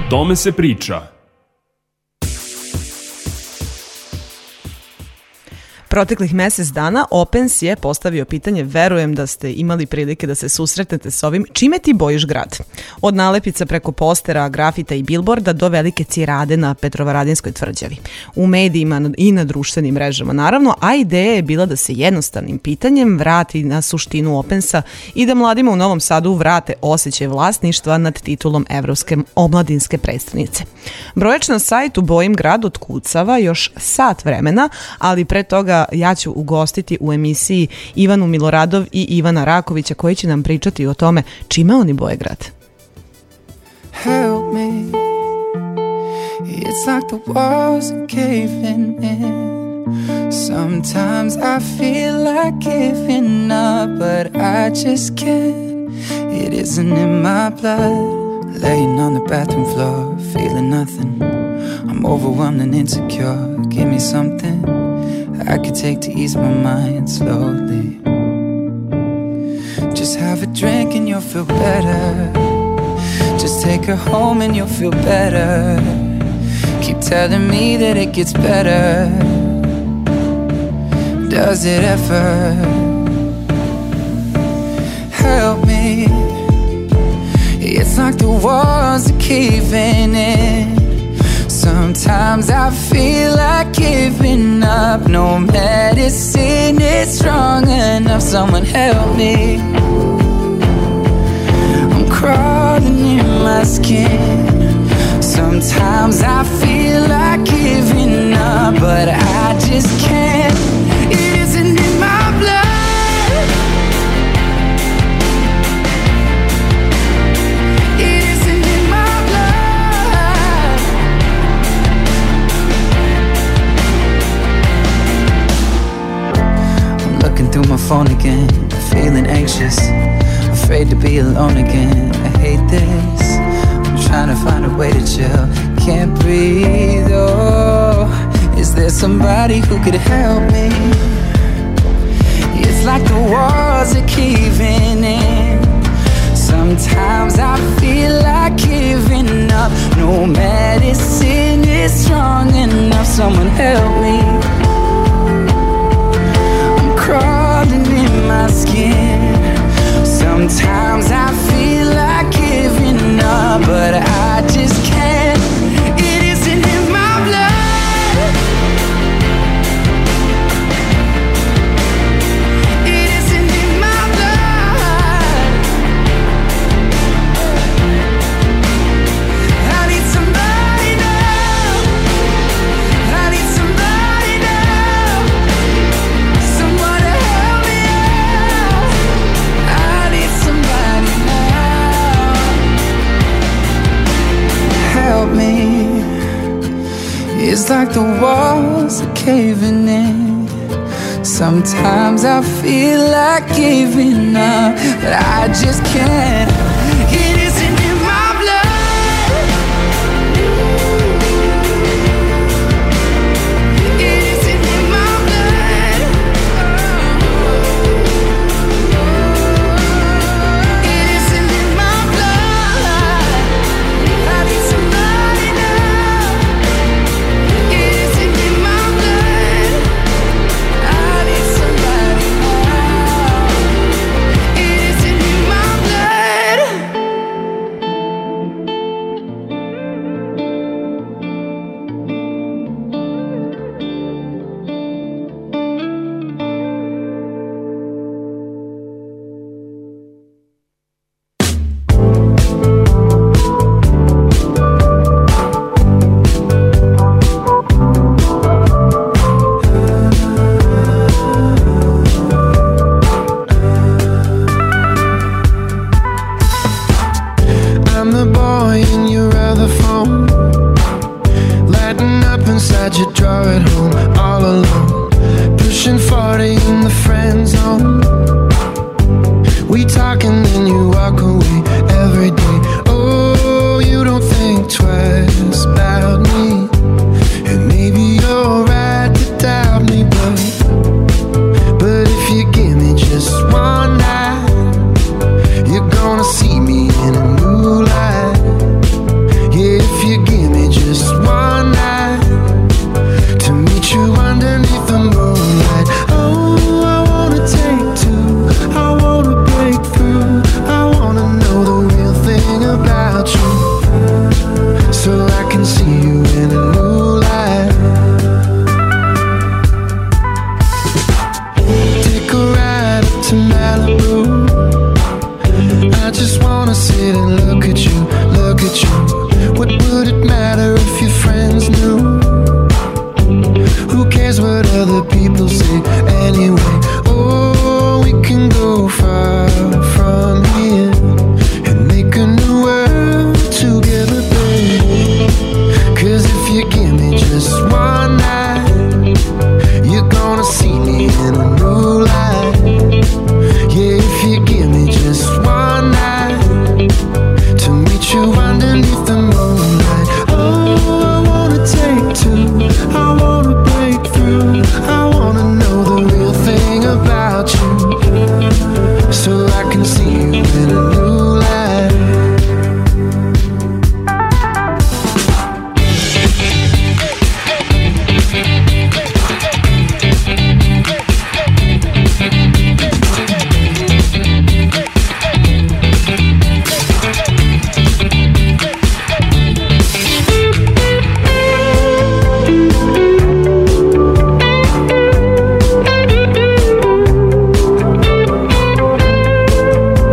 tome se priča. Proteklih mesec dana Opens je postavio pitanje, verujem da ste imali prilike da se susretnete s ovim, čime ti bojiš grad? Od nalepica preko postera, grafita i bilborda do velike cirade na Petrovaradinskoj tvrđavi. U medijima i na društvenim mrežama naravno, a ideja je bila da se jednostavnim pitanjem vrati na suštinu Opensa i da mladima u Novom Sadu vrate osjećaj vlasništva nad titulom Evropske omladinske predstavnice. Brojač na sajtu Bojim grad otkucava još sat vremena, ali pre toga ja ću ugostiti u emisiji Ivanu Miloradov i Ivana Rakovića koji će nam pričati o tome čime oni boje grad. Help me, it's like the walls are caving in. Sometimes I feel like giving up, but I just can't. It isn't in my blood. Laying on the bathroom floor, feeling nothing. I'm overwhelmed and insecure. Give me something I could take to ease my mind slowly. Just have a drink and you'll feel better. Just take her home and you'll feel better. Keep telling me that it gets better. Does it ever? Help me. It's like the walls are caving in. Sometimes I feel like giving up. No medicine is strong enough. Someone help me. I'm crawling in my skin. Sometimes I feel like giving up, but I just can't. It isn't in my blood. It isn't in my blood. I'm looking through my phone again, feeling anxious, afraid to be alone again. I hate this. I'm trying to find a way to chill. Can't breathe, oh. Is there somebody who could help me? It's like the walls are caving in. Sometimes I feel like giving up. No medicine is strong enough. Someone help me. I'm crawling in my skin. Sometimes I feel like giving up, but I just can't. It isn't in my blood. It isn't in my blood. I need somebody now. I need somebody now. Someone to help me out. I need somebody now. Help me. It's like the walls are caving in. Sometimes I feel like giving up, but I just can't. It isn't in my blood. It isn't in my blood. It isn't in my blood. I need somebody now. It isn't in my blood. I need somebody now. It isn't in my blood. I'm the boy in your other phone, lighting up inside your drawer at home, all alone, pushing 40 in the friend zone. We talk and then you walk away every day. Oh, you don't think twice about me, and maybe you're right to doubt me, but if you give me just one night, you're gonna see me in a new light. Yeah, if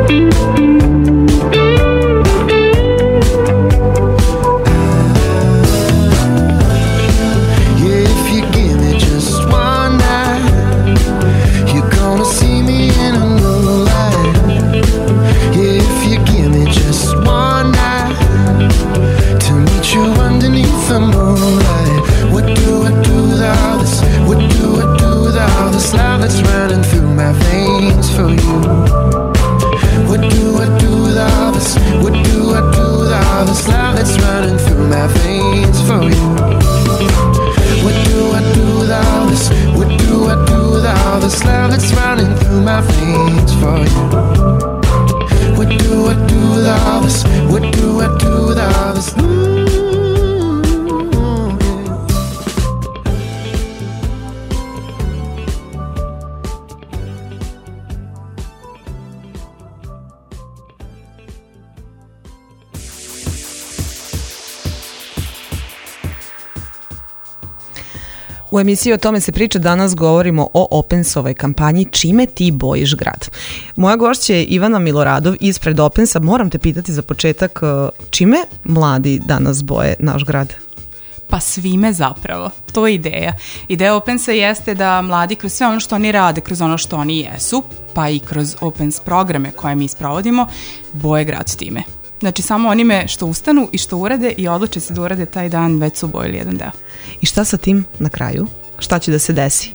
U emisiji O tome se priča danas govorimo o Opensovoj kampanji Čime ti bojiš grad. Moja gošća je Ivana Miloradov ispred Opensa. Moram te pitati za početak, čime mladi danas boje naš grad? Pa svime zapravo, to je ideja. Ideja Opensa jeste da mladi kroz sve ono što oni rade, kroz ono što oni jesu, pa i kroz Opens programe koje mi sprovodimo, boje grad time. Znači samo onime što ustanu i što urade i odluče se da urade taj dan, već su bojili jedan deo. I šta sa tim na kraju? Šta će da se desi?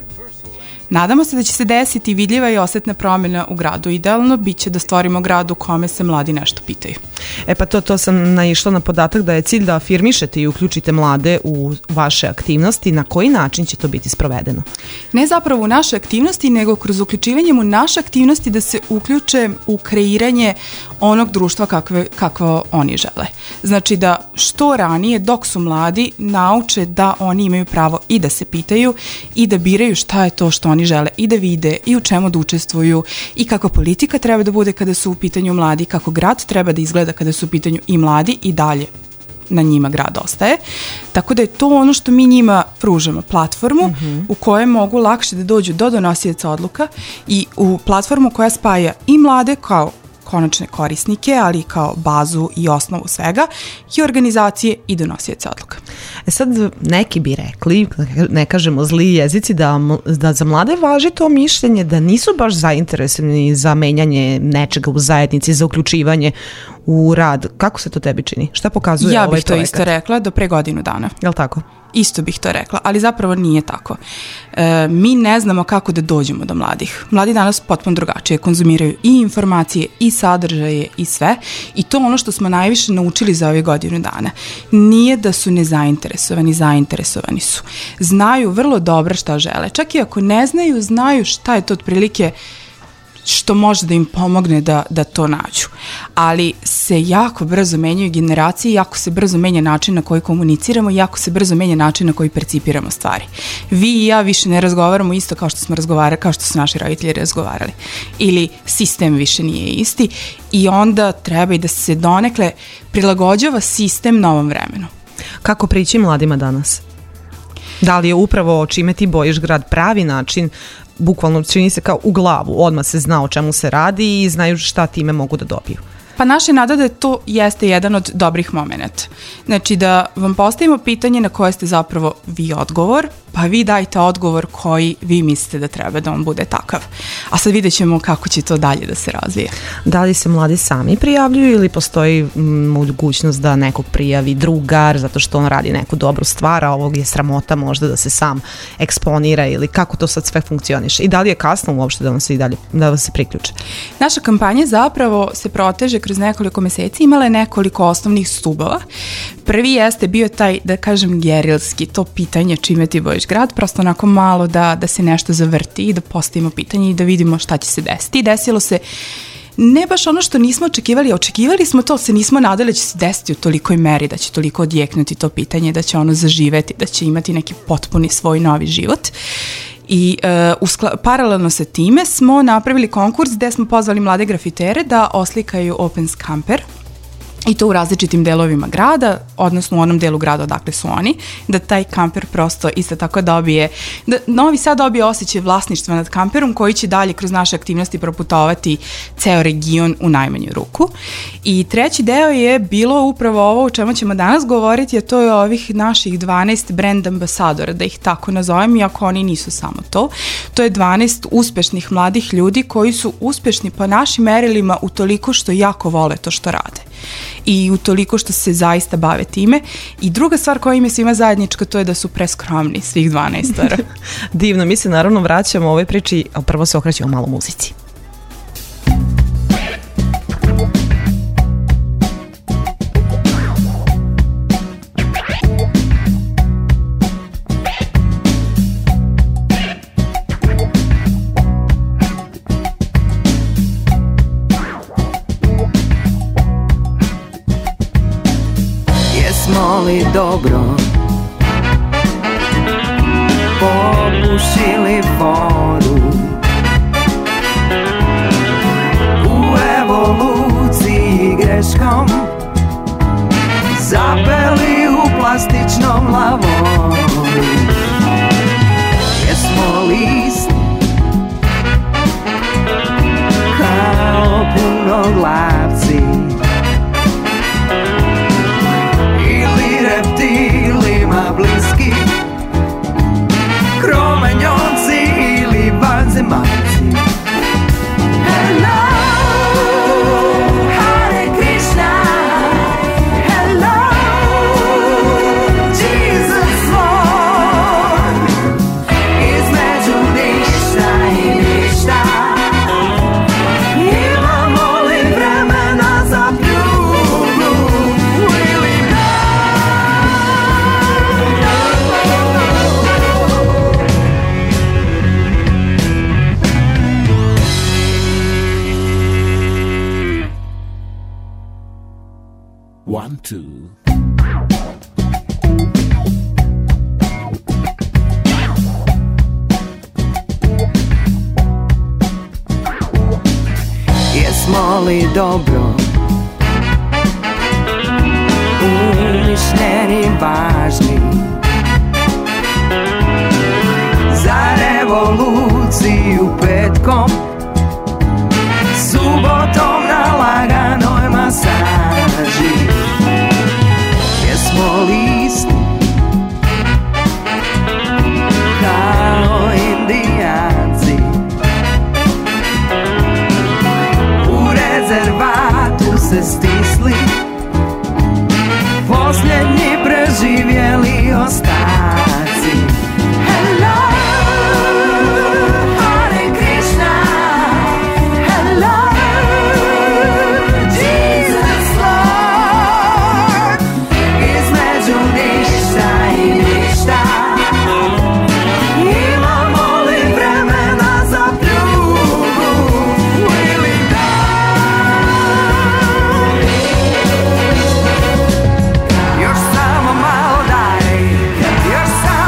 Nadamo se da će se desiti vidljiva i osetna promjena u gradu. Idealno biće da stvorimo grad u kome se mladi nešto pitaju. E pa to sam naišla na podatak da je cilj da afirmišete i uključite mlade u vaše aktivnosti. Na koji način će to biti sprovedeno? Ne zapravo u naše aktivnosti, nego kroz uključivanjem u naše aktivnosti da se uključe u kreiranje onog društva kakvo oni žele. Znači da što ranije, dok su mladi, nauče da oni imaju pravo i da se pitaju i da biraju šta je to što oni žele i da vide i u čemu da učestvuju i kakva politika treba da bude kada su u pitanju mladi, kako grad treba da izgleda kada su u pitanju i mladi i dalje na njima grad ostaje. Tako da je to ono što mi njima pružamo, platformu u kojoj mogu lakše da dođu do donosioca odluka i u platformu koja spaja i mlade kao konačne korisnike, ali kao bazu i osnovu svega i organizacije i donosioca odluka. E sad neki bi rekli, ne kažemo zli jezici, da za mlade važi to mišljenje da nisu baš zainteresovani za menjanje nečega u zajednici, za uključivanje u rad. Kako se to tebi čini? Šta pokazuje ovaj projekat? Ja bih to isto rekla do pre godinu dana. Jel' tako? Isto bih to rekla, ali zapravo nije tako. Mi ne znamo kako da dođemo do mladih. Mladi danas potpuno drugačije konzumiraju i informacije i sadržaje i sve i to ono što smo najviše naučili za ove godinu dana. Nije da su nezainteresovani, zainteresovani su. Znaju vrlo dobro šta žele. Čak i ako ne znaju, znaju šta je to otprilike što može da im pomogne da to nađu. Ali se jako brzo menjaju generacije, jako se brzo menja način na koji komuniciramo, jako se brzo menja način na koji percipiramo stvari. Vi i ja više ne razgovaramo isto kao što smo razgovarali, kao što su naši roditelji razgovarali. Ili sistem više nije isti i onda treba i da se donekle prilagođava sistem novom vremenu. Kako prići mladima danas? Da li je upravo Čime ti bojiš grad pravi način, bukvalno čini se kao u glavu, odmah se zna o čemu se radi i znaju šta time mogu da dobiju? Pa naša nada da to jeste jedan od dobrih momenata. Znači da vam postavimo pitanje na koje ste zapravo vi odgovor, pa vi dajte odgovor koji vi mislite da treba da on bude takav. A sad vidjet ćemo kako će to dalje da se razvije. Da li se mladi sami prijavljuju ili postoji mogućnost da nekog prijavi drugar zato što on radi neku dobru stvar, a ovog je sramota možda da se sam eksponira ili kako to sad sve funkcioniše? I da li je kasno uopšte da vam se i dalje da vam se priključe? Naša kampanja zapravo se proteže kroz nekoliko meseci, imala je nekoliko osnovnih stubova. Prvi jeste bio taj, da kažem, gerilski, to pitanje čime ti bojiš grad, prosto onako malo da se nešto zavrti i da postavimo pitanje i da vidimo šta će se desiti. I desilo se ne baš ono što nismo očekivali, očekivali smo to, se nismo nadali da će se desiti u tolikoj meri, da će toliko odjeknuti to pitanje, da će ono zaživeti, da će imati neki potpuni svoj novi život. I paralelno sa time smo napravili konkurs gde smo pozvali mlade grafitere da oslikaju Opens kamper i to u različitim delovima grada, odnosno u onom delu grada odakle su oni, da taj kamper prosto isto tako dobije, da Novi Sad dobije osjećaj vlasništva nad kamperom koji će dalje kroz naše aktivnosti proputovati ceo region u najmanju ruku. I treći deo je bilo upravo ovo o čemu ćemo danas govoriti, a to je ovih naših 12 brand ambasadora, da ih tako nazovem, iako oni nisu samo to. To je 12 uspešnih mladih ljudi koji su uspešni po našim merilima utoliko što jako vole to što rade i utoliko što se zaista bave time. I druga stvar koja im je svima zajednička, to je da su preskromni, svih 12. Divno, mi se naravno vraćamo u ovoj priči, a prvo se okrećemo malo muzici. Li dobro popušili foru u evoluciji greškom zapeli u plastičnom lavoru. Jesmo li isti kao punoglavci reptilima bliski, kromanjonci ili vanzemaljci. Hello, Hare Krishna, hello, Jesus Lord. Između ništa i ništa imamo li vremena za pljugu ili One, two. Jesmo li dobro umišljeni, važni za revoluciju petkom, subotom na laganoj masaži? Jesmo li isti kao Indijanci u rezervatu se stisli posljednji preživjeli ostaci? Hello, Hare Krishna, hello, Jesus Lord. Između ništa i ništa imamo li vremena za pljugu ili da? Još samo malo daj, još samo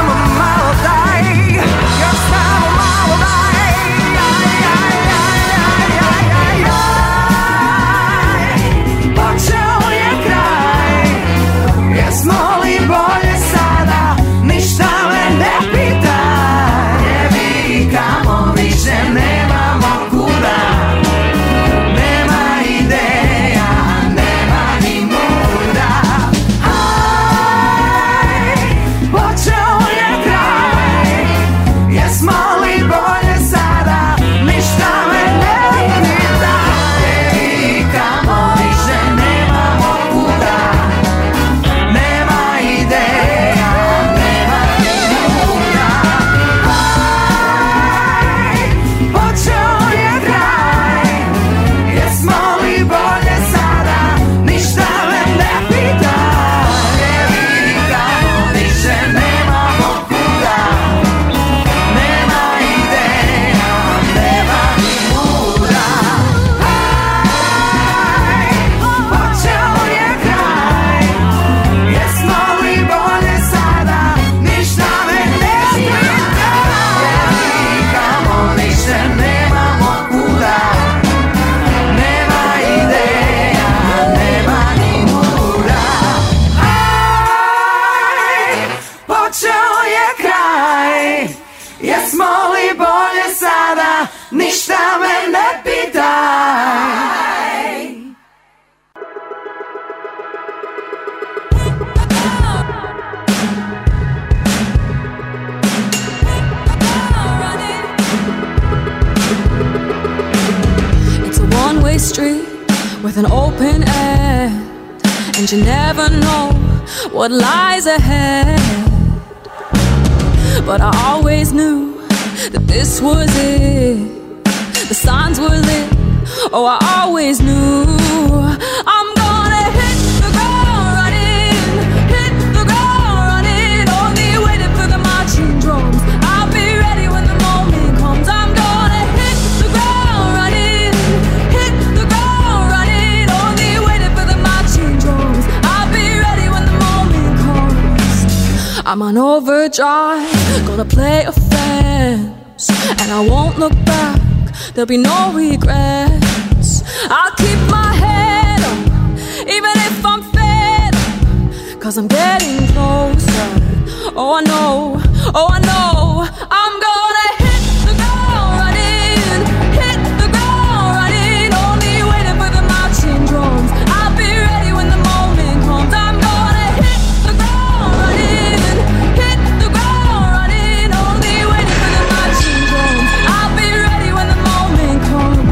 one-way street with an open end, and you never know what lies ahead. But I always knew that this was it. The signs were lit. Oh, I always knew I'm gonna hit the ground running, hit the ground running. Only waiting for the marching drums. I'll be ready when the moment comes. I'm gonna hit the ground running, hit the ground running. Only waiting for the marching drums. I'll be ready when the moment comes. I'm on overdrive, gonna play offense, and I won't look back. There'll be no regrets. I'll keep my head up, even if I'm fed up, 'cause I'm getting closer. Oh, I know, oh, I know. I'm gonna hit the ground running, hit the ground running. Only waiting for the marching drums. I'll be ready when the moment comes. I'm gonna hit the ground running, hit the ground running. Only waiting for the marching drums. I'll be ready when the moment comes.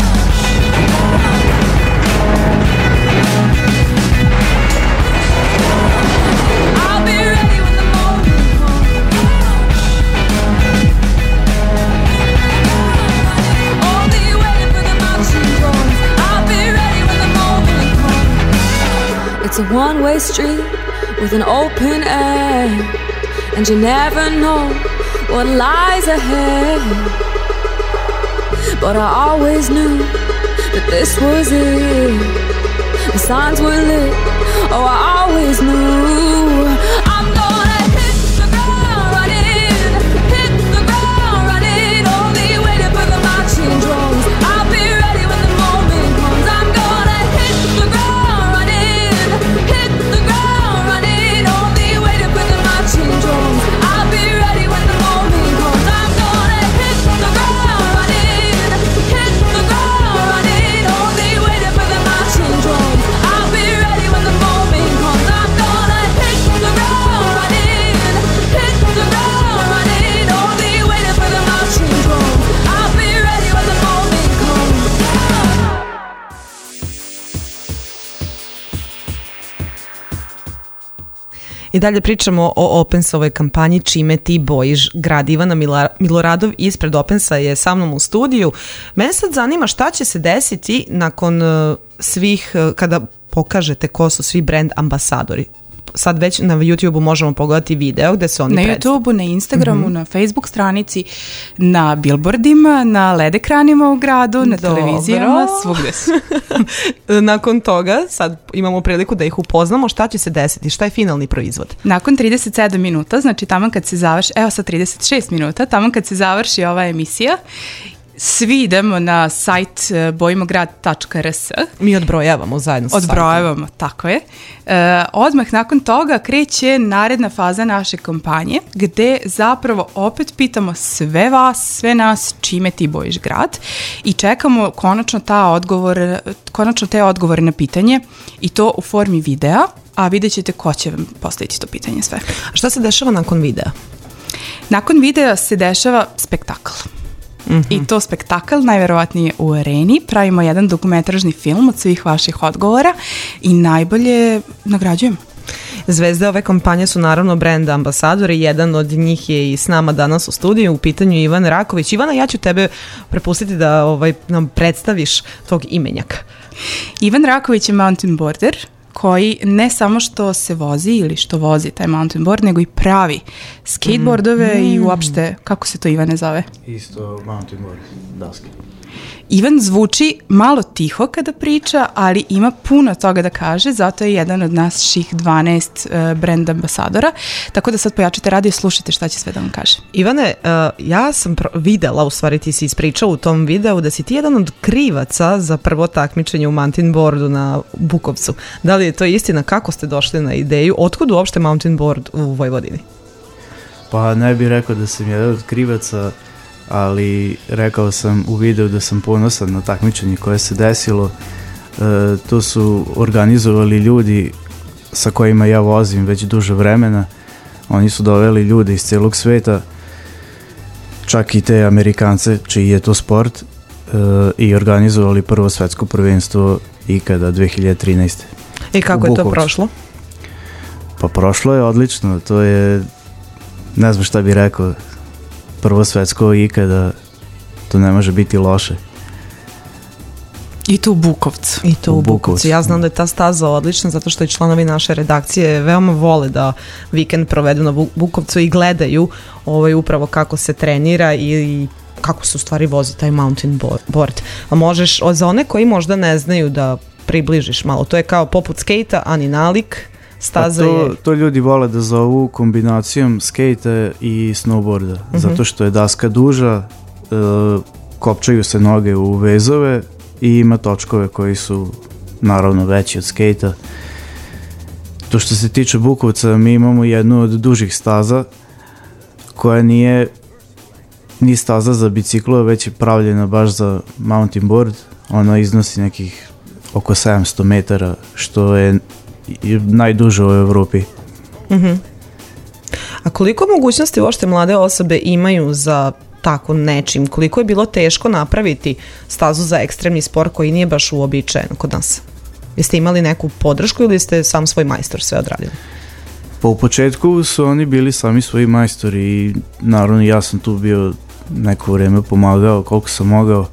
I'll be ready when the moment comes. Only waiting for the marching drums. I'll be ready when the moment comes. It's a one-way street with an open end, and you never know what lies ahead. But I always knew that this was it. The signs were lit. Oh, I always knew I'm gonna hit the ground running, hit the ground running. Only waiting for the marching drums. I'll be ready when the moment comes. I'm gonna hit the ground running, hit the ground running. Only waiting for the marching drums. I'll be ready when the moment comes. I'm gonna hit the ground running, hit the ground running. Only waiting for the marching drums. I'll be ready when the moment comes. I'm gonna hit the ground running, hit the ground running. Only waiting for the marching drums. I'll be ready when the moment comes. I dalje pričamo o Opensovoj kampanji Čime ti bojiš grad. Ivana Miloradov ispred Opensa je sa mnom u studiju. Mene sad zanima šta će se desiti nakon svih, kada pokažete ko su svi brand ambasadori. Sad već na YouTube-u možemo pogledati video gde se oni na YouTube-u, na Instagramu, na Facebook stranici, na billboardima, na LED ekranima u gradu, na televizijama, svugde su. Nakon toga sad imamo priliku da ih upoznamo. Šta će se desiti? Šta je finalni proizvod? Nakon 37 minuta, znači taman kad se završi, evo sad 36 minuta, taman kad se završi ova emisija, svi idemo na sajt bojimograd.rs. Mi odbrojavamo zajedno sa sajtom. Odbrojavamo, tako je. Odmah nakon toga kreće naredna faza naše kampanje, gde zapravo opet pitamo sve vas, sve nas, čime ti bojiš grad, i čekamo konačno te odgovore na pitanje, i to u formi videa, a vidjet ćete ko će vam postaviti to pitanje sve. A šta se dešava nakon videa? Nakon videa se dešava spektakl. I to spektakl najverovatnije u areni. Pravimo jedan dokumentražni film od svih vaših odgovora i najbolje nagrađujemo. Zvezde ove kampanje su naravno brand ambasadori. Jedan od njih je i s nama danas u studiju. U pitanju je Ivan Raković. Ivana, ja ću tebe prepustiti da nam predstaviš tog imenjaka. Ivan Raković je mountain boarder koji ne samo što se vozi ili što vozi taj mountain board, nego i pravi skateboardove i uopšte, kako se to, Ivane, zove? Isto mountain board, daske. Ivan zvuči malo tiho kada priča, ali ima puno toga da kaže, zato je jedan od naših 12 brand ambasadora, tako da sad pojačate radio i slušajte šta će sve da vam kaže. Ivane, ja sam videla, u stvari ti si ispričao u tom videu da si ti jedan od krivaca za prvo takmičenje u mountain boardu na Bukovcu. Da li je to istina? Kako ste došli na ideju? Otkud uopšte mountain board u Vojvodini? Pa ne bih rekao da sam jedan od krivaca, ali rekao sam u videu da sam ponosan na takmičenje koje se desilo. To su organizovali ljudi sa kojima ja vozim već duže vremena. Oni su doveli ljude iz celog sveta, čak i te Amerikance čiji je to sport. i organizovali prvo svetsko prvenstvo ikada 2013. I kako je to prošlo? Pa prošlo je odlično, to je, ne znam šta bih rekao, prvo svetsko ikada, to ne može biti loše. I to u Bukovcu. I to u Bukovcu. Ja znam da je ta staza odlična zato što i članovi naše redakcije veoma vole da vikend provedu na Bukovcu i gledaju upravo kako se trenira i kako se u stvari vozi taj mountain board. A možeš, za one koji možda ne znaju da približiš malo, to je kao poput skejta, a ni nalik. Staza to ljudi vole da zovu kombinacijom skejta i snowboarda, zato što je daska duža, kopčaju se noge u vezove i ima točkove koji su naravno veći od skejta. To što se tiče Bukovca, mi imamo jednu od dužih staza koja nije ni staza za biciklo, već je pravljena baš za mountain board. Ona iznosi nekih oko 700 metara, što je najduže u Evropi. A koliko mogućnosti uopšte mlade osobe imaju za tako nečim? Koliko je bilo teško napraviti stazu za ekstremni sport koji nije baš uobičajen kod nas? Jeste imali neku podršku ili ste sam svoj majstor sve odradili? Pa u početku su oni bili sami svoji majstori i naravno ja sam tu bio neko vreme pomagao koliko sam mogao.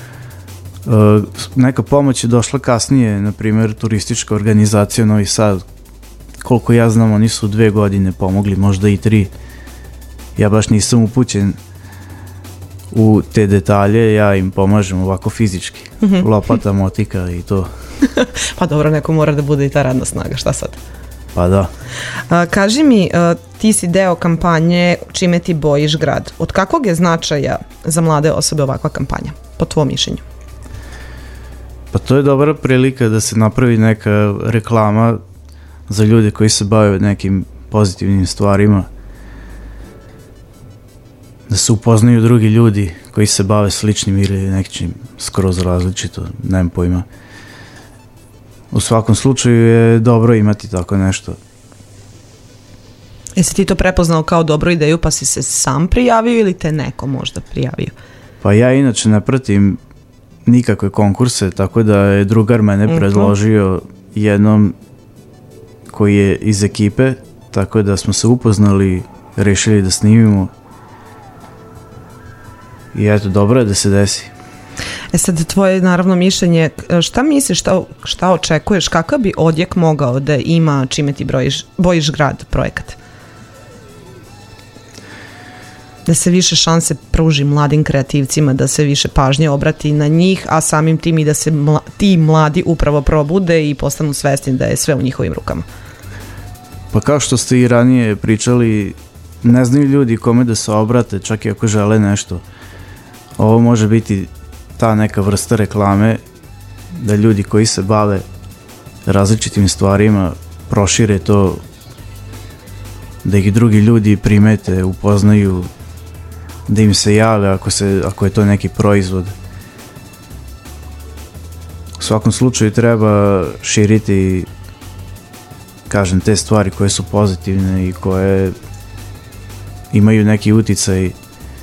Neka pomoć je došla kasnije, na primjer turistička organizacija Novi Sad. Koliko ja znam, oni su 2 godine pomogli, možda i 3. Ja baš nisam upućen u te detalje, ja im pomažem ovako fizički. Lopata, motika i to. Pa dobro, neko mora da bude i ta radna snaga, šta sad? Pa da. Kaži mi, ti si deo kampanje Čime ti bojiš grad. Od kakvog je značaja za mlade osobe ovakva kampanja, po tvom mišljenju? Pa to je dobra prilika da se napravi neka reklama za ljude koji se bave nekim pozitivnim stvarima, da se upoznaju drugi ljudi koji se bave sličnim ili nekim skroz različito, nemam pojma. U svakom slučaju je dobro imati tako nešto. Jesi ti to prepoznao kao dobru ideju pa si se sam prijavio ili te neko možda prijavio? Pa ja inače ne pratim nikakve konkurse, tako da je drugar mene predložio jednom koji je iz ekipe, tako da smo se upoznali, rešili da snimimo i eto, dobro je da se desi. Sad, tvoje naravno mišljenje, šta misliš, šta očekuješ, kakav bi odjek mogao da ima Čime ti bojiš grad projekat? Da se više šanse pruži mladim kreativcima, da se više pažnje obrati na njih, a samim tim i da se ti mladi upravo probude i postanu svesni da je sve u njihovim rukama. Pa kao što ste i ranije pričali, ne znaju ljudi kome da se obrate, čak i ako žele nešto. Ovo može biti ta neka vrsta reklame da ljudi koji se bave različitim stvarima prošire to, da ih drugi ljudi primete, upoznaju, da im se jave ako je to neki proizvod. U svakom slučaju treba širiti, kažem, te stvari koje su pozitivne i koje imaju neki uticaj.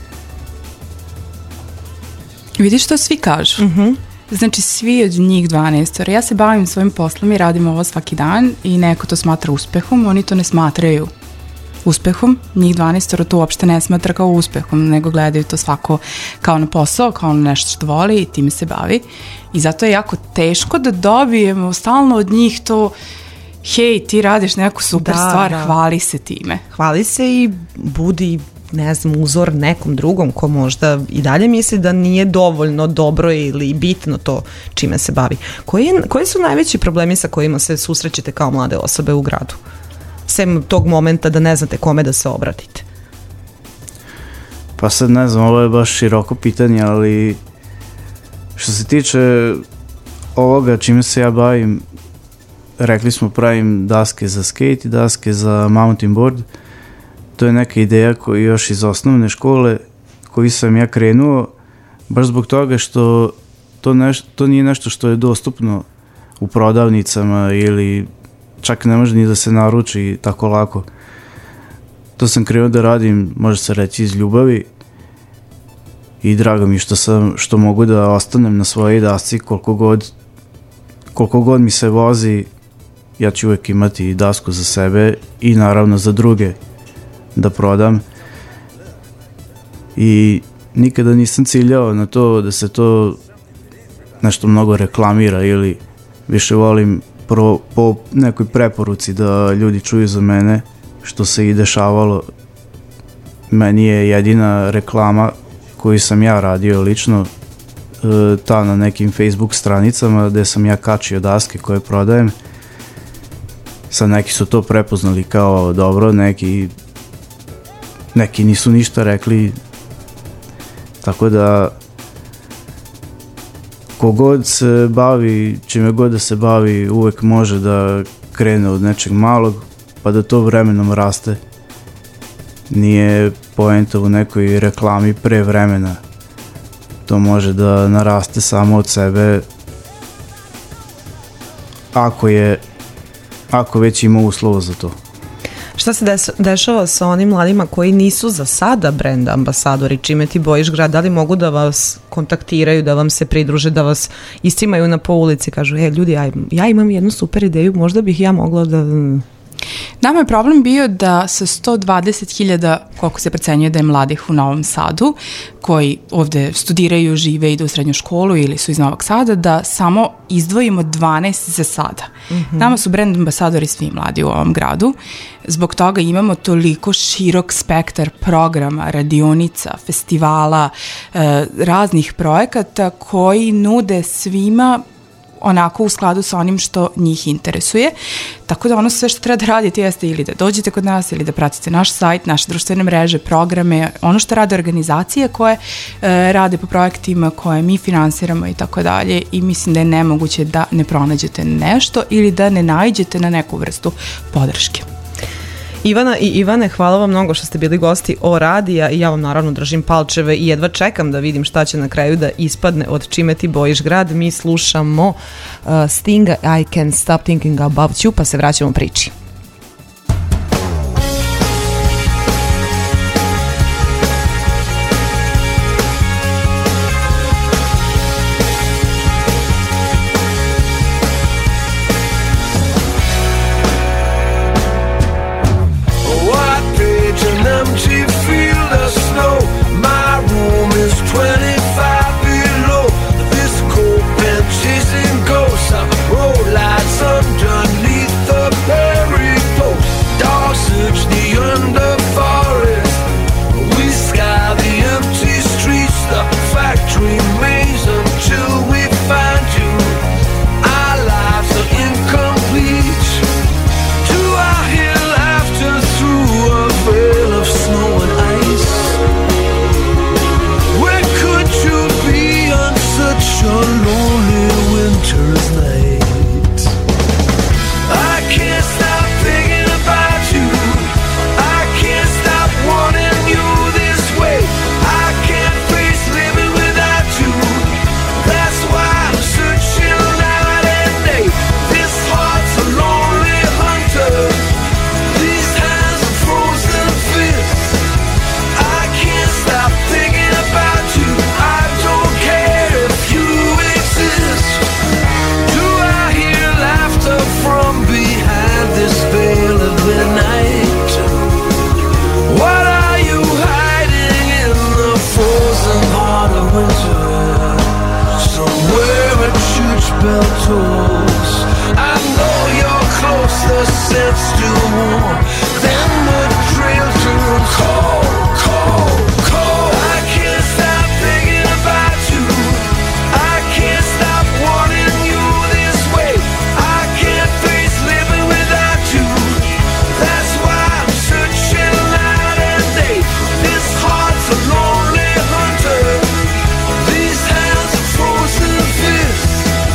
Vidiš što svi kažu. Znači svi od njih 12. Ja se bavim svojim poslom i radim ovo svaki dan i neko to smatra uspehom, oni to ne smatraju uspehom. Njih 12 to uopšte ne smatra kao uspehom, nego gledaju to svako kao na posao, kao na nešto što voli i time se bavi. I zato je jako teško da dobijemo stalno od njih to: hej, ti radiš neku super stvar, hvali se time. Hvali se i budi, ne znam, uzor nekom drugom ko možda i dalje misli da nije dovoljno dobro ili bitno to čime se bavi. Koji su najveći problemi sa kojima se susrećete kao mlade osobe u gradu? Sem tog momenta da ne znate kome da se obratite. Pa sad ne znam, ovo je baš široko pitanje, ali što se tiče ovoga čime se ja bavim, rekli smo pravim daske za skate i daske za mountain board. To je neka ideja koja još iz osnovne škole koju sam ja krenuo, baš zbog toga što to nije nešto što je dostupno u prodavnicama ili čak ne može ni da se naruči tako lako. To sam krenuo da radim, može se reći, iz ljubavi i drago mi što mogu da ostanem na svojoj dasci koliko god mi se vozi, ja ću uvek imati dasku za sebe i naravno za druge da prodam. I nikada nisam ciljao na to da se to nešto mnogo reklamira, ili više volim po nekoj preporuci da ljudi čuju za mene, što se i dešavalo. Meni je jedina reklama koju sam ja radio lično ta na nekim Facebook stranicama gde sam ja kačio daske koje prodajem. Sad neki su to prepoznali kao dobro, neki nisu ništa rekli, tako da kogod se bavi, čime god da se bavi, uvek može da krene od nečeg malog pa da to vremenom raste. Nije poenta u nekoj reklami pre vremena, to može da naraste samo od sebe ako već ima uslova za to. Šta se dešava sa onim mladima koji nisu za sada brand ambasadori, čime ti bojiš grad? Da li mogu da vas kontaktiraju, da vam se pridruže, da vas istimaju na po ulici, kažu, ljudi, ja imam jednu super ideju, možda bih ja mogla da... Nama je problem bio da sa 120.000, koliko se procenjuje da je mladih u Novom Sadu, koji ovde studiraju, žive, idu u srednju školu ili su iz Novog Sada, da samo izdvojimo 12 za sada. Nama su brand ambasadori svi mladi u ovom gradu. Zbog toga imamo toliko širok spektar programa, radionica, festivala, raznih projekata koji nude svima onako u skladu sa onim što njih interesuje. Tako da ono sve što treba da radite jeste ili da dođete kod nas ili da pratite naš sajt, naše društvene mreže, programe, ono što rade organizacije koje rade po projektima koje mi finansiramo i tako dalje, i mislim da je nemoguće da ne pronađete nešto ili da ne naiđete na neku vrstu podrške. Ivana i Ivane, hvala vam mnogo što ste bili gosti O radija i ja vam naravno držim palčeve i jedva čekam da vidim šta će na kraju da ispadne od Čime ti bojiš grad. Mi slušamo Stinga I Can't Stop Thinking About You, pa se vraćamo priči.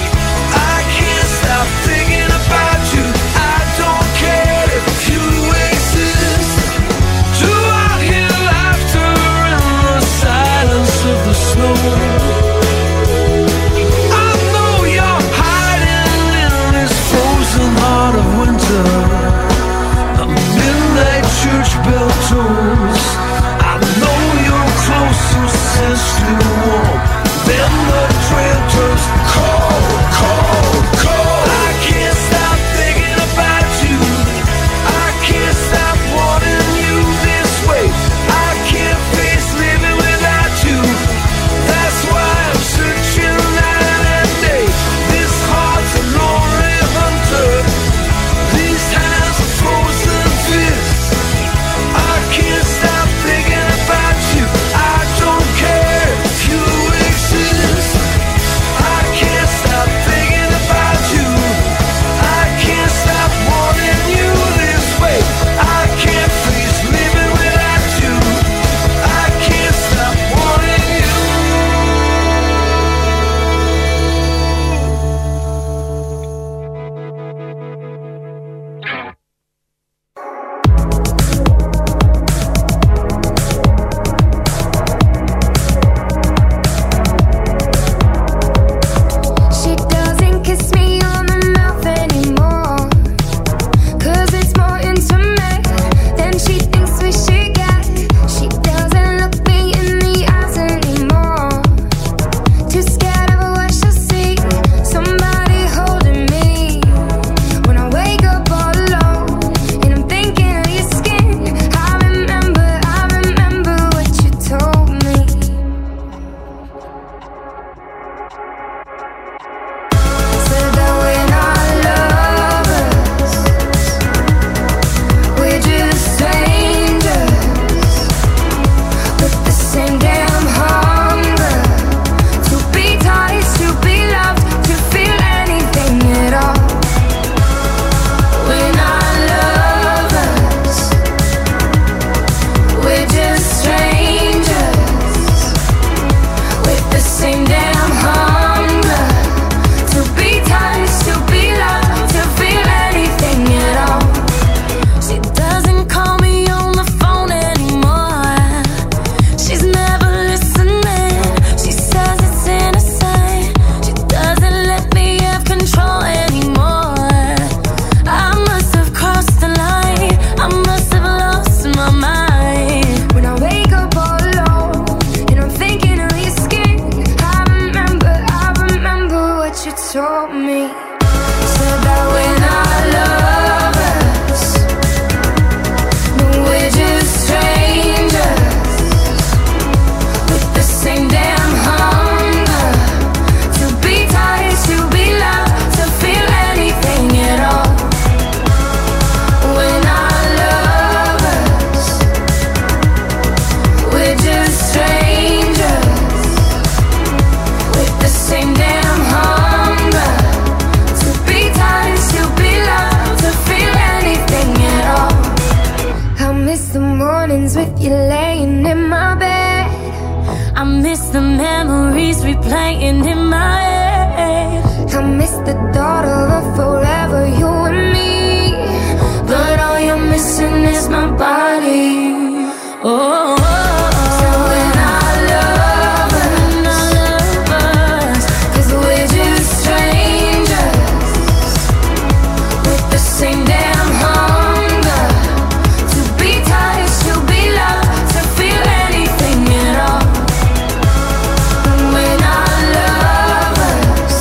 You thought of a forever, you and me. But all you're missing is my body. Oh, so when our lovers, 'cause we're just strangers with the same damn hunger to be touched, to be loved, to feel anything at all. When our lovers,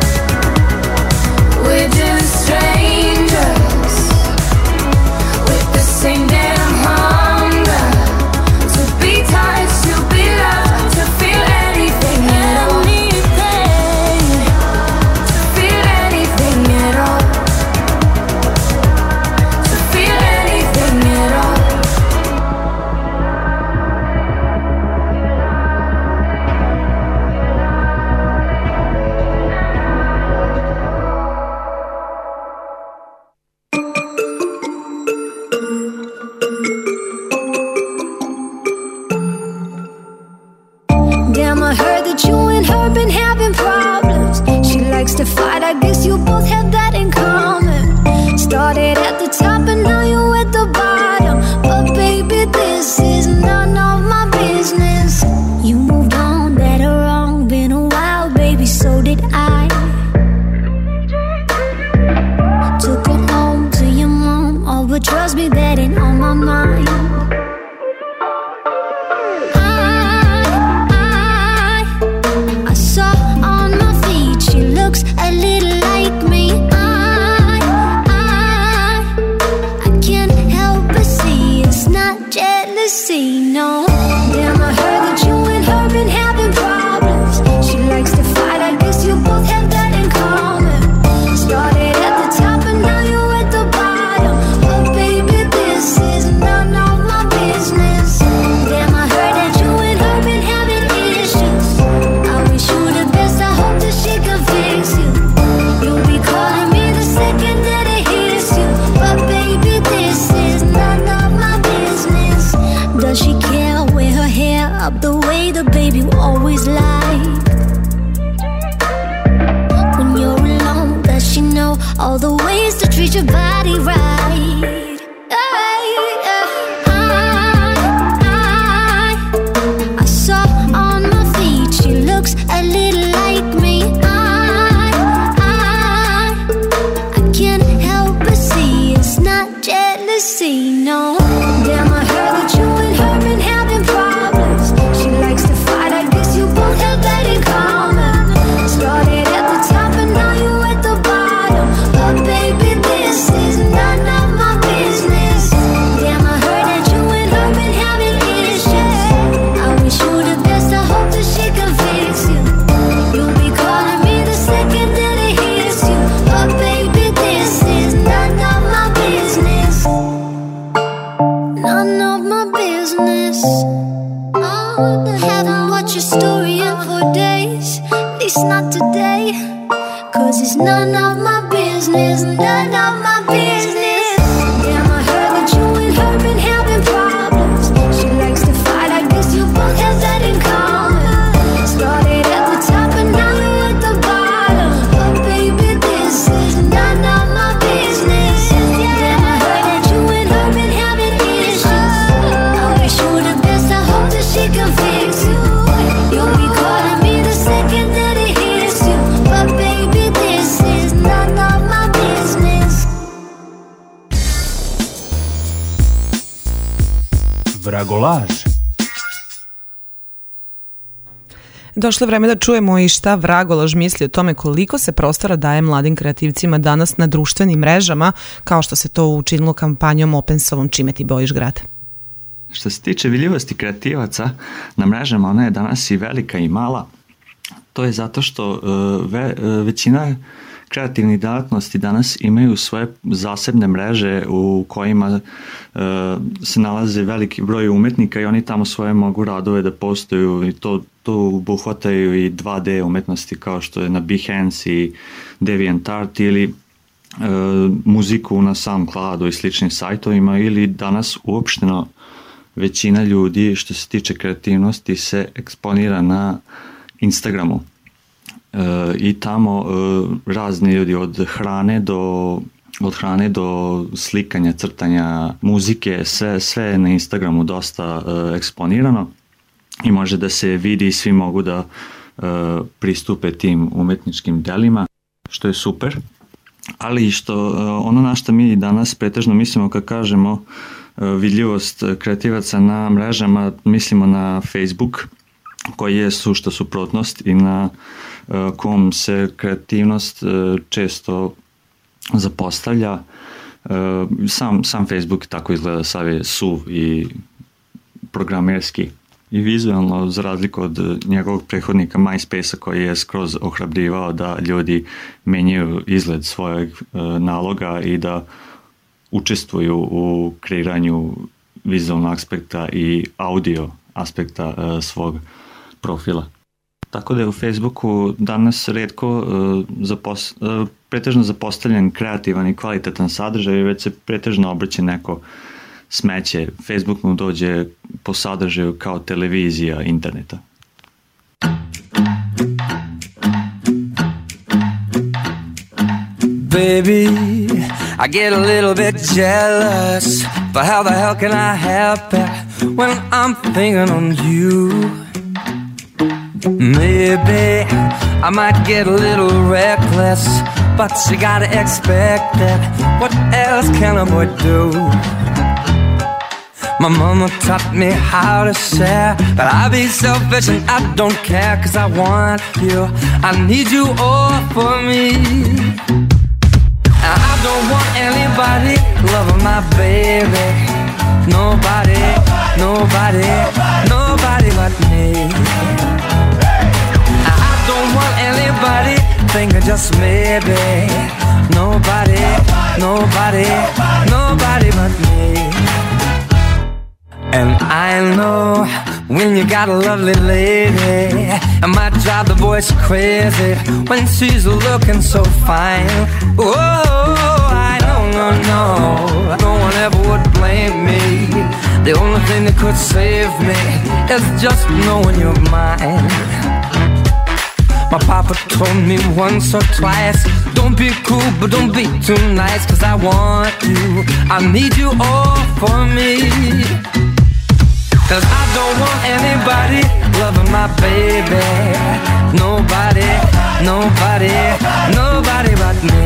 we're just strangers with the same damn hunger to be touched, to be loved, to feel anything at all. To feel anything at all. To feel anything at all. Damn, I heard that you and her been having problems. She likes to fight, I guess you both have that in common. Started at the top and now you're at the bottom. But baby, this is none of my business. You moved on, that or wrong, been a while, baby, so did I. Took her home to your mom, oh, but trust me, that ain't on my mind. I saw on my feet, she looks a little like me. I can't help but see it's not jealousy, no. Damn, I heard that you and her been having problems. She likes to fight, I guess you both have that in common. Started at the top and now you're at the bottom. But baby, this is none of my business. Damn, I heard that you and her been having issues. I wish you the best, I hope that she can fix you. You'll be calling me the second that it hits you. But baby, this is none of my business. Does she care? Wear her hair up the way the baby always liked. When you're alone, does she know all the ways to treat your body right? I saw on my feet, she looks a little like me. I can't help but see it's not jealousy, no. Damn, I heard that you and her been having problems. She likes to fight, I guess you both have that in common. Started at the top and now you're at the bottom. But baby, this is none of my business. Damn, I heard that you and her been having issues. I wish you the best, I hope that she can fix you. You'll be calling me the second that it hits you. But baby, this is none of my business. None of my business. Oh, haven't watched your story in 4 days. At least not today. 'Cause it's none of my business. None of my business. Damn, I heard that you and her been having problems. She likes to fight, I guess you both have that in common. Started at the top and now you're at the bottom. But baby, this is none of my business. Damn, I heard that you and her been having issues. I wish you the best, I hope that she can fix you. You'll be calling me the second that it hits you. But baby, this is none of my business. Vragolaž. Došlo je vreme da čujemo i šta Vragolaž misli o tome koliko se prostora daje mladim kreativcima danas na društvenim mrežama, kao što se to učinilo kampanjom Opensovom Čime ti bojiš grad. Što se tiče vidljivosti kreativaca na mrežama, ona je danas i velika i mala. To je zato što većina kreativnih delatnosti danas imaju svoje zasebne mreže u kojima se nalaze veliki broj umetnika i oni tamo svoje mogu radove da postuju i to obuhvataju i 2D umetnosti kao što je na Behance i DeviantArt ili muziku na SoundCloudu i sličnim sajtovima ili danas uopšteno većina ljudi što se tiče kreativnosti se eksponira na Instagramu. i tamo razni ljudi od hrane do slikanja, crtanja, muzike, sve je na Instagramu dosta eksponirano i može da se vidi i svi mogu da pristupe tim umetničkim delima, što je super. Ali ono na što mi danas pretežno mislimo kad kažemo vidljivost kreativaca na mrežama, mislimo na Facebook, koji je sušta suprotnost i na kom se kreativnost često zapostavlja. Sam Facebook tako izgleda, sav je suv i programerski i vizualno, za razliku od njegovog prethodnika MySpace-a koji je skroz ohrabrivao da ljudi menjaju izgled svojeg naloga i da učestvuju u kreiranju vizualnog aspekta i audio aspekta svog profila. Tako da je u Facebooku danas retko pretežno zapostavljen kreativan i kvalitetan sadržaj, već se pretežno obrće neko smeće. Facebook mu dođe po sadržaju kao televizija interneta. Baby, I get a little bit jealous, but how the hell can I help it when I'm thinking on you? Maybe I might get a little reckless, but you gotta expect it. What else can a boy do? My mama taught me how to share, but I be selfish and I don't care, 'cause I want you, I need you all for me. I don't want anybody loving my baby. Nobody, nobody, nobody but me. I don't want anybody thinking just maybe. Nobody, nobody, nobody but me. And I know when you got a lovely lady, it might drive the boys crazy when she's looking so fine. Oh, I don't know, no one ever would blame me. The only thing that could save me is just knowing you're mine. My papa told me once or twice, don't be cool, but don't be too nice, 'cause I want you, I need you all for me. 'Cause I don't want anybody loving my baby. Nobody, nobody, nobody but me.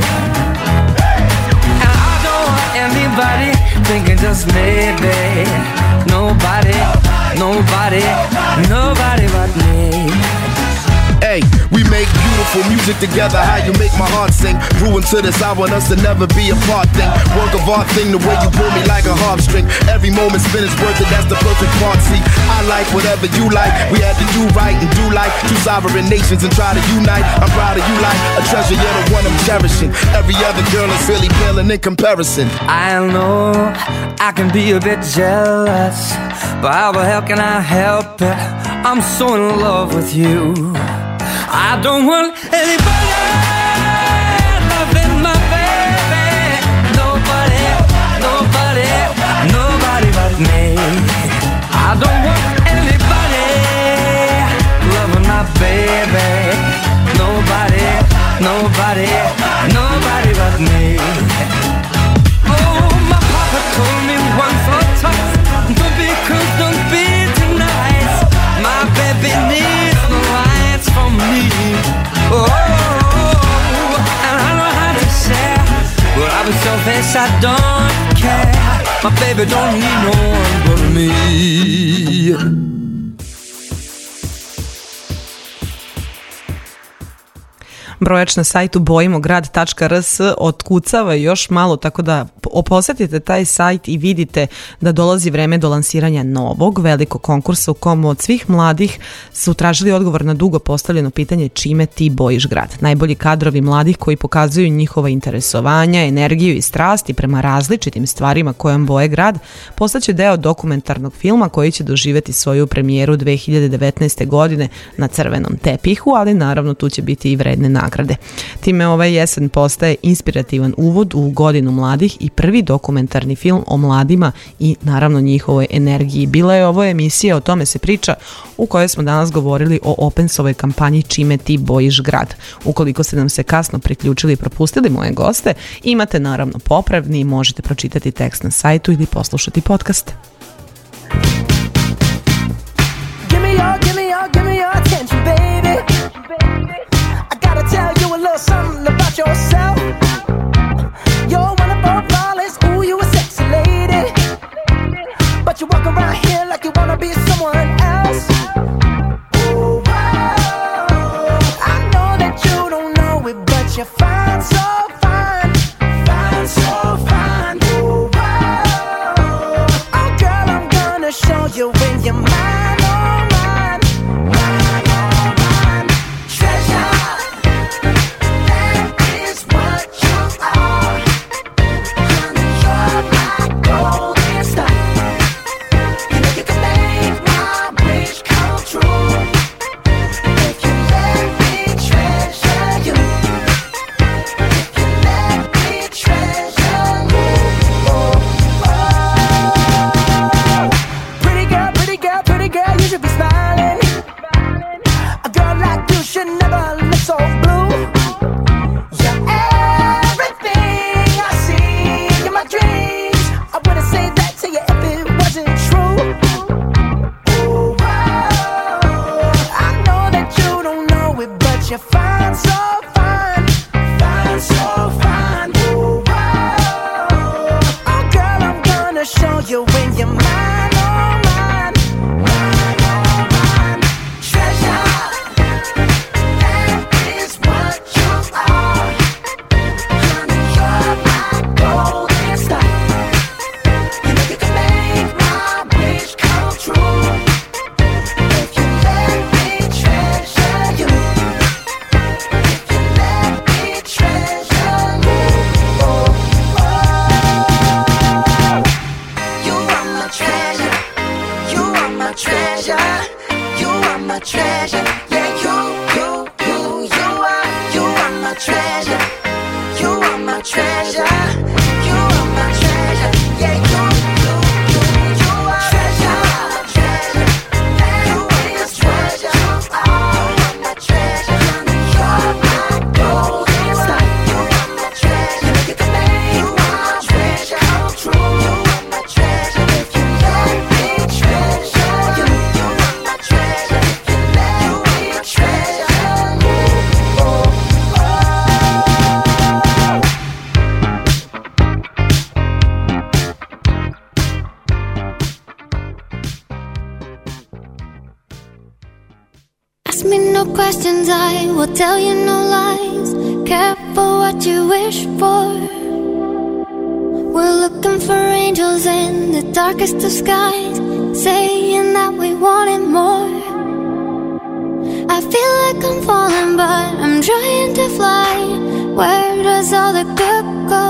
And I don't want anybody thinking just maybe. Nobody, nobody, nobody but me. Hey, we make beautiful music together, how you make my heart sing. Grew into this, I want us to never be apart thing. Work of art thing, the way you pull me like a harp string. Every moment spent is worth it, that's the perfect part. See, I like whatever you like. We had to do right and do like two sovereign nations and try to unite. I'm proud of you like a treasure, you're the one I'm cherishing. Every other girl is really paling in comparison. I know I can be a bit jealous, but how the hell can I help it? I'm so in love with you. I don't want anybody loving my baby. Nobody, nobody, nobody but me. I don't want anybody loving my baby. Nobody, nobody, nobody but me. Oh, my papa told me once or twice, don't be cruel, don't be too nice. My baby needs no lights from me. Oh, and I know how to share, but I'll be selfish, I don't care. My baby don't need no one but me. Brojač na sajtu bojimograd.rs otkucava još malo, tako da posetite taj sajt i vidite da dolazi vreme do lansiranja novog velikog konkursa u kom od svih mladih su tražili odgovor na dugo postavljeno pitanje čime ti bojiš grad. Najbolji kadrovi mladih koji pokazuju njihova interesovanja, energiju i strasti prema različitim stvarima kojom boje grad postaće deo dokumentarnog filma koji će doživjeti svoju premijeru 2019. godine na crvenom tepihu, ali naravno tu će biti i vredne nagrade. nagrade. Time ovaj jesen postaje inspirativan uvod u godinu mladih i prvi dokumentarni film o mladima i naravno njihovoj energiji. Bila je ovo emisija O tome se priča u kojoj smo danas govorili o Opensovoj kampanji Čime ti bojiš grad. Ukoliko ste nam se kasno priključili i propustili moje goste, imate naravno popravni i možete pročitati tekst na sajtu ili poslušati podcast. Give me your attention, baby. I gotta tell you a little something about yourself. You're one of our flawless, ooh, you a sexy lady. But you walk around here like you wanna be someone else. Ooh, whoa. I know that you don't know it, but you're fine, so fine. Fine, so fine. Ooh, whoa. Oh, girl, I'm gonna show you when you're mine. Questions, I will tell you no lies. Careful what you wish for. We're looking for angels in the darkest of skies, saying that we wanted more. I feel like I'm falling, but I'm trying to fly. Where does all the good go?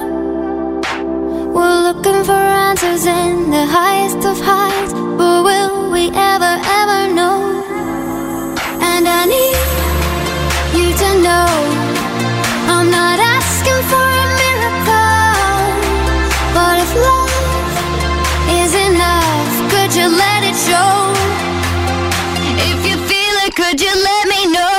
We're looking for answers in the highest of highs, but will we ever, ever know? And I need you to know I'm not asking for a miracle, but if love is enough, could you let it show? If you feel it, could you let me know?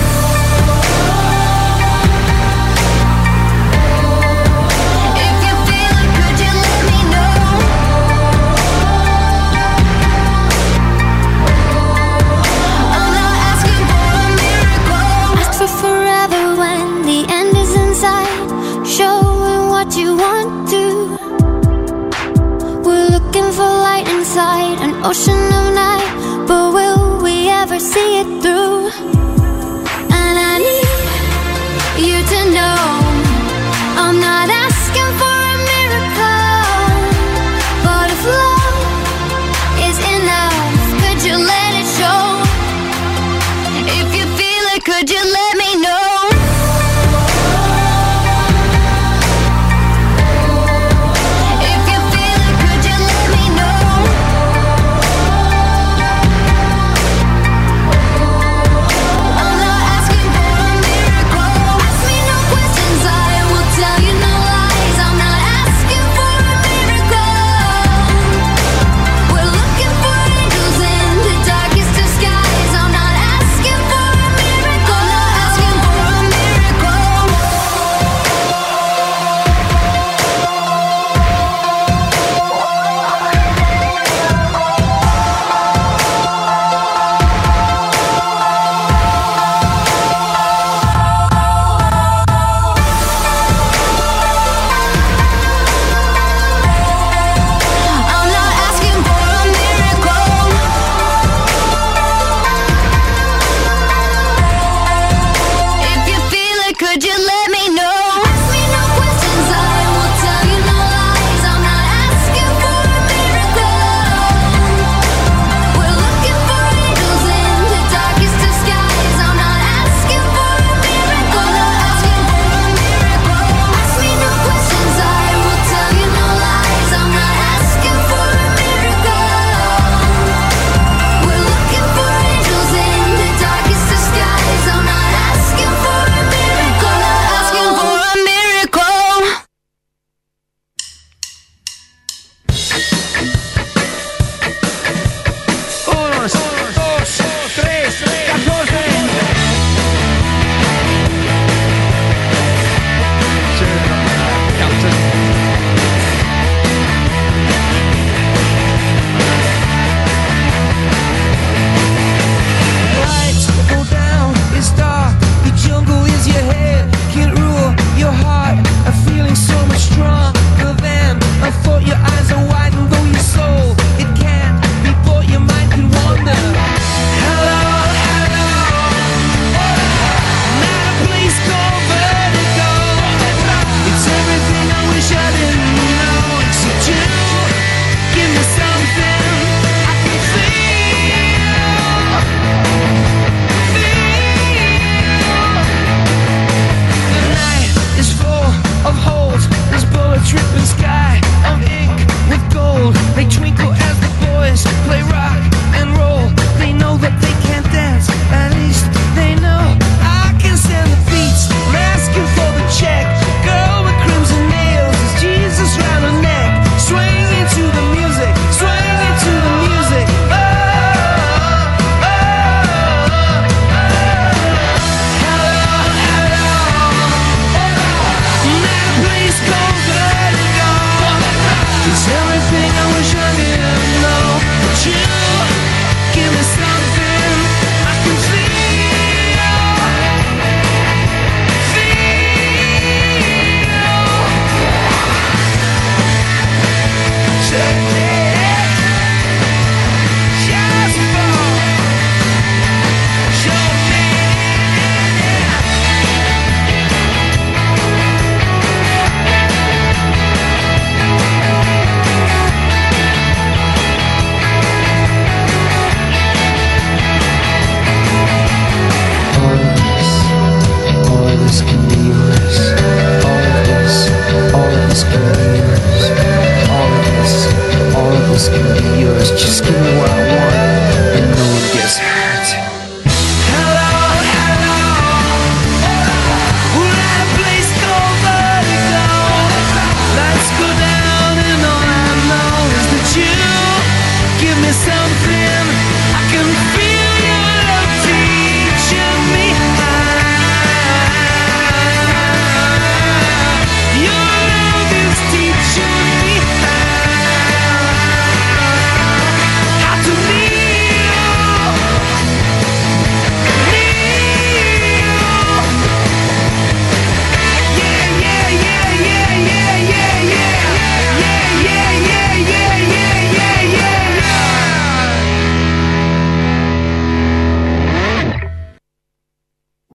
An ocean of night, but will we ever see it through? And I need you to know